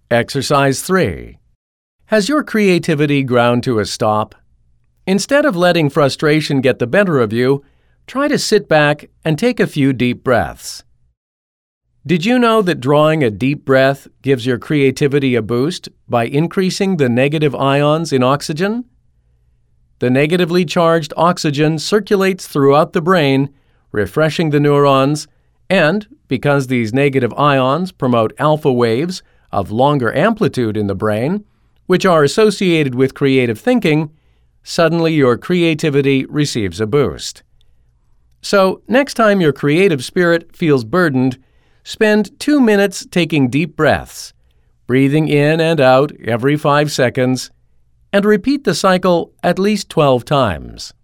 Exercise 3. Has your creativity ground to a stop? Instead of letting frustration get the better of you, try to sit back and take a few deep breaths. Did you know that drawing a deep breath gives your creativity a boost by increasing the negative ions in oxygen? The negatively charged oxygen circulates throughout the brain, refreshing the neurons, and because these negative ions promote alpha waves of longer amplitude in the brain, which are associated with creative thinking, suddenly your creativity receives a boost. So, next time your creative spirit feels burdened, spend 2 minutes taking deep breaths, breathing in and out every 5 seconds, and repeat the cycle at least 12 times.